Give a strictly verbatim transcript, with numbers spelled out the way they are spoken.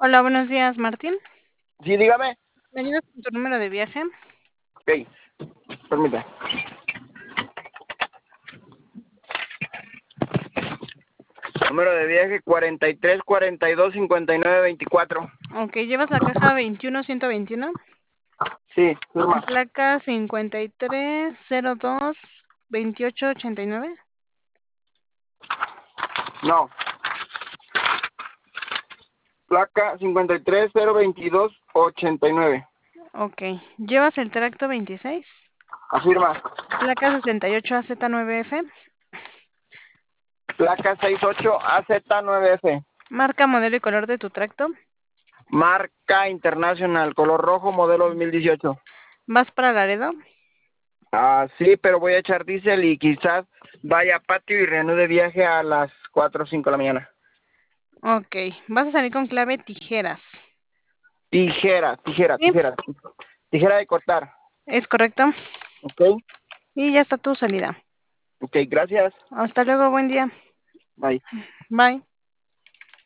Hola, buenos días, Martín. Sí, dígame. ¿Me ayudas con tu número de viaje? Ok, permítame. Número de viaje cuarenta y tres, cuarenta y dos, cincuenta y nueve, veinticuatro. Ok, ¿llevas la caja veintiuno ciento veintiuno? Sí, firma. Placa cincuenta y tres cero dos veintiocho ochenta y nueve. No. Placa cincuenta y tres, cero veintidós, ochenta y nueve. Ok, ¿llevas el tracto veintiséis? Afirma. Placa sesenta y ocho A Z nueve F. Placa sesenta y ocho A Z nueve F. Marca, modelo y color de tu tracto. Marca Internacional, color rojo, modelo dos mil dieciocho. ¿Vas para Laredo? Ah, sí, pero voy a echar diésel y quizás vaya a patio y reanude viaje a las cuatro o cinco de la mañana. Ok, vas a salir con clave tijeras. Tijera, tijera, ¿Sí? tijera. Tijera de cortar. ¿Es correcto? Ok, Y ya está tu salida. ok, gracias. Hasta luego, buen día. Bye. Bye.